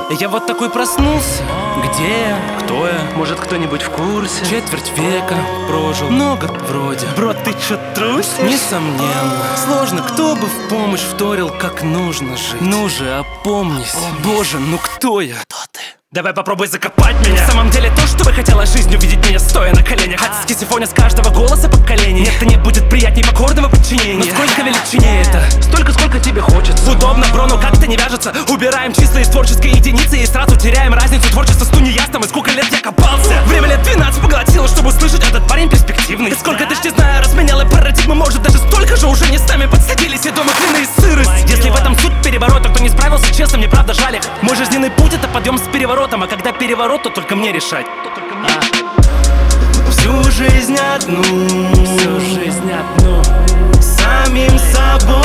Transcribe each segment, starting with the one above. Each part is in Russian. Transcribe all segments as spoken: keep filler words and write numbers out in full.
Я вот такой проснулся. Где я? Кто я? Может, кто-нибудь в курсе? Четверть века прожил. Много вроде. Бро, ты чё трусишь? Несомненно. Сложно, кто бы в помощь вторил, как нужно жить. Ну же, опомнись. Боже, ну кто я? Кто ты? Давай попробуй закопать меня. В самом деле то, что бы хотела жизнь увидеть меня стоя на коленях. От симфония с каждого голоса поколений. Нет-то нет, будет приятней покорного подчинения. Но сколько величине это? Столько, сколько тебе хочется. Удобно, бро, но как-то не вяжется. Убираем числа из творческой единицы и сразу теряем разницу творчества с ту неясным. И сколько лет я копался. Время лет двенадцать поглотило, чтобы услышать, этот парень перспективный. И сколько ты ж не знаю, разменял и парадигмы. Может даже столько же уже не с нами подсадились и дома клины и сырость. Если в этом суть переворота, кто не справился, честно, мне правда жаль их. Мой жизненный путь — это подъем с переворотом. А когда переворот, то только мне решать. а. Всю жизнь одну, Всю жизнь одну. самим собой.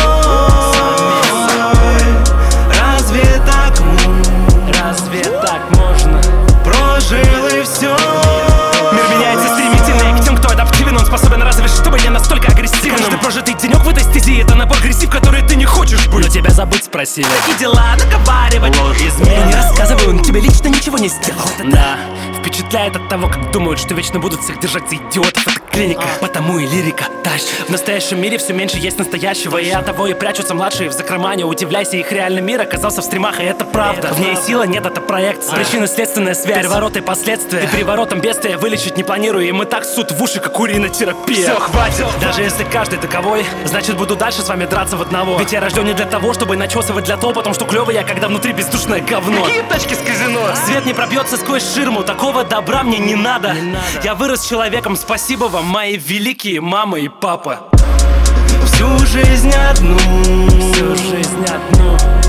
Разве так, Разве так можно? прожил и все. Мир меняется стремительно, и к тем, кто адаптивен, он способен разве чтобы не настолько агрессивным. Каждый прожитый денек в этой стези — это набор агрессив, который ты не хочешь быть. Но тебя забыть спросили. И дела договаривать, Ложь. измены. Не рассказывай, он тебе лично ничего не сделал. Да, впечатляет от того, как думают, что вечно будут всех держать за идиотов. Это клиника, Потому и лирика тащит. в настоящем мире все меньше есть настоящего. И от того и прячутся младшие в закромане. Удивляйся, их реальный мир оказался в стримах, и это правда. В ней сила, нет, это проекция. Причинно-следственная связь, перевороты и последствия. И переворотом бедствия вылечить не планирую. И мы так суд в уши, как уринотерапия. Все, хватит. Даже если каждый таковой, значит буду дальше с вами драться в одного. Ведь я рожден не для того, чтобы начесывать для того, потому что клёвый я, когда внутри бездушное говно. Какие тачки с казино? Свет не пробьется сквозь ширму, такого добра мне не надо. Я вырос человеком, спасибо вам, мои великие мама и папа. Всю жизнь одну, Всю жизнь одну.